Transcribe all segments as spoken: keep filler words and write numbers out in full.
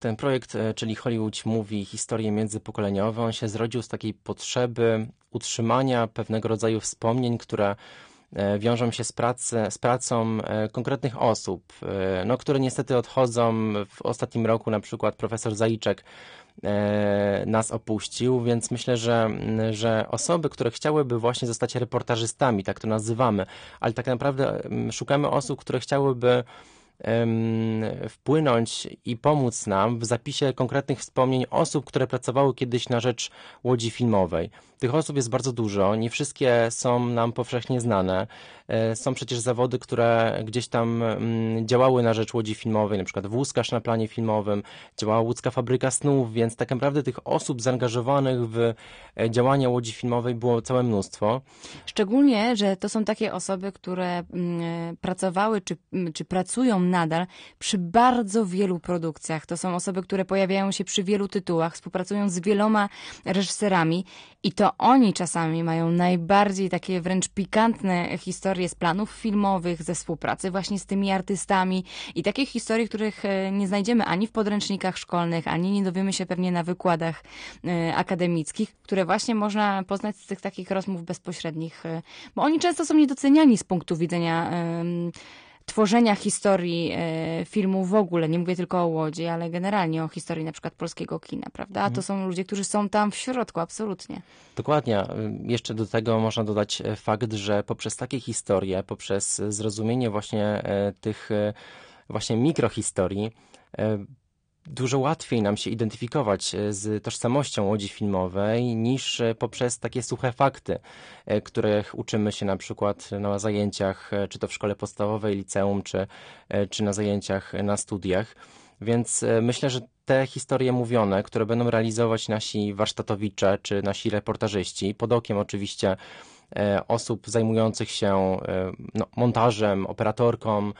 Ten projekt, e, czyli Hollywood mówi historie międzypokoleniowe, on się zrodził z takiej potrzeby utrzymania pewnego rodzaju wspomnień, które e, wiążą się z, pracy, z pracą e, konkretnych osób, e, no, które niestety odchodzą. W ostatnim roku na przykład profesor Zajczek e, nas opuścił, więc myślę, że, że osoby, które chciałyby właśnie zostać reportażystami, tak to nazywamy, ale tak naprawdę mm, szukamy osób, które chciałyby em, wpłynąć i pomóc nam w zapisie konkretnych wspomnień osób, które pracowały kiedyś na rzecz Łodzi Filmowej. Tych osób jest bardzo dużo, nie wszystkie są nam powszechnie znane. E, Są przecież zawody, które gdzieś tam mm, działały na rzecz Łodzi Filmowej, na przykład Włózkarz na planie filmowym, działała Łódzka Fabryka Snów, więc tak naprawdę tych osób zaangażowanych w e, działania Łodzi Filmowej było całe mnóstwo. Szczególnie, że to są takie osoby, które mm, pracowały czy, mm, czy pracują nadal przy bardzo wielu produkcjach. To są osoby, które pojawiają się przy wielu tytułach, współpracują z wieloma reżyserami i to oni czasami mają najbardziej takie wręcz pikantne historie z planów filmowych, ze współpracy właśnie z tymi artystami i takich historii, których e, nie znajdziemy ani w podręcznikach szkolnych, ani nie dowiemy się pewnie na wykładach e, akademickich, które właśnie można poznać z tych takich rozmów bezpośrednich, e, bo oni często są niedoceniani z punktu widzenia em, tworzenia historii e, filmu w ogóle. Nie mówię tylko o Łodzi, ale generalnie o historii na przykład polskiego kina, prawda? A to są ludzie, którzy są tam w środku, absolutnie. Dokładnie. Jeszcze do tego można dodać e, fakt, że poprzez takie historie, poprzez zrozumienie właśnie e, tych e, właśnie mikrohistorii, e, dużo łatwiej nam się identyfikować e, z tożsamością Łodzi Filmowej niż e, poprzez takie suche fakty, e, których uczymy się na przykład na zajęciach, e, czy to w szkole podstawowej, liceum, czy, e, czy na zajęciach e, na studiach. Więc e, myślę, że te historie mówione, które będą realizować nasi warsztatowicze, czy nasi reportażyści, pod okiem oczywiście e, osób zajmujących się e, no, montażem, operatorką,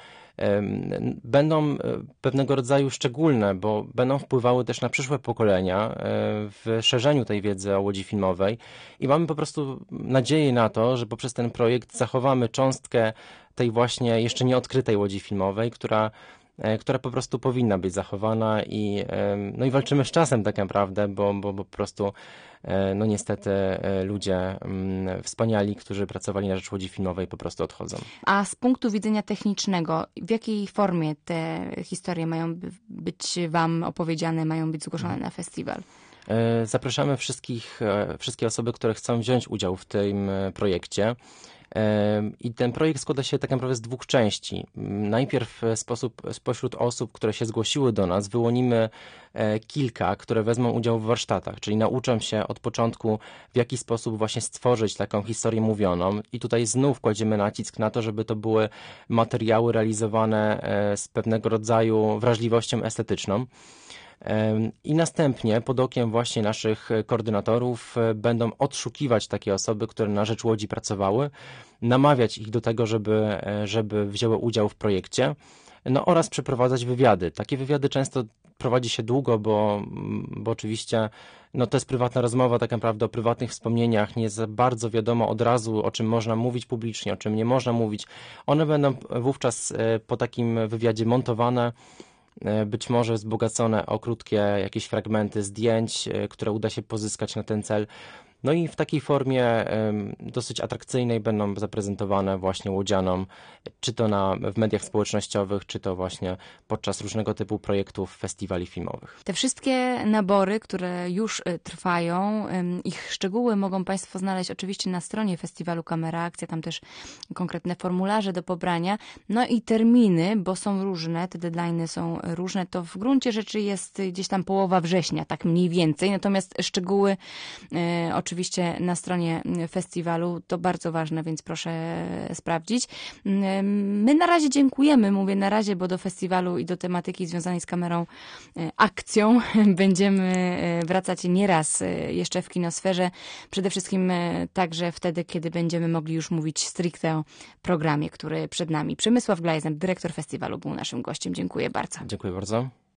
będą e, pewnego rodzaju szczególne, bo będą wpływały też na przyszłe pokolenia e, w szerzeniu tej wiedzy o Łodzi Filmowej i mamy po prostu nadzieję na to, że poprzez ten projekt zachowamy cząstkę tej właśnie jeszcze nieodkrytej Łodzi Filmowej, która e, która po prostu powinna być zachowana i, e, no i walczymy z czasem tak naprawdę, bo, bo, bo po prostu e, no niestety e, ludzie mm, wspaniali, którzy pracowali na rzecz Łodzi Filmowej po prostu odchodzą. A z punktu widzenia technicznego, w jakiej formie te historie mają by- być wam opowiedziane, mają być zgłoszone na festiwal? E, Zapraszamy wszystkich, e, wszystkie osoby, które chcą wziąć udział w tym e, projekcie. E, I ten projekt składa się tak naprawdę z dwóch części. M, Najpierw e, sposób, spośród osób, które się zgłosiły do nas, wyłonimy e, kilka, które wezmą udział w warsztatach, czyli nauczą się od początku, w jaki sposób właśnie stworzyć taką historię mówioną. I tutaj znów kładziemy nacisk na to, żeby to były materiały realizowane e, z pewnego rodzaju wrażliwością estetyczną. Em, I następnie pod okiem właśnie naszych koordynatorów e, będą odszukiwać takie osoby, które na rzecz Łodzi pracowały, namawiać ich do tego, żeby, e, żeby wzięły udział w projekcie, no oraz przeprowadzać wywiady. Takie wywiady często prowadzi się długo, bo, bo oczywiście no to jest prywatna rozmowa tak naprawdę o prywatnych wspomnieniach, nie za bardzo wiadomo od razu, o czym można mówić publicznie, o czym nie można mówić. One będą wówczas e, po takim wywiadzie montowane, e, być może wzbogacone o krótkie jakieś fragmenty zdjęć, e, które uda się pozyskać na ten cel. No i w takiej formie em, dosyć atrakcyjnej będą zaprezentowane właśnie łodzianom, czy to na, w mediach społecznościowych, czy to właśnie podczas różnego typu projektów, festiwali filmowych. Te wszystkie nabory, które już y, trwają, ym, ich szczegóły mogą Państwo znaleźć oczywiście na stronie festiwalu Kamera Akcja, tam też konkretne formularze do pobrania, no i terminy, bo są różne, te deadline'y są różne, to w gruncie rzeczy jest gdzieś tam połowa września, tak mniej więcej, natomiast szczegóły y, oczywiście na stronie festiwalu, to bardzo ważne, więc proszę sprawdzić. Y, My na razie dziękujemy, mówię na razie, bo do festiwalu i do tematyki związanej z kamerą e, akcją będziemy e, wracać nieraz e, jeszcze w kinosferze. Przede wszystkim e, także wtedy, kiedy będziemy mogli już mówić stricte o programie, który przed nami. Przemysław Glajzer, dyrektor festiwalu, był naszym gościem. Dziękuję bardzo. Dziękuję bardzo.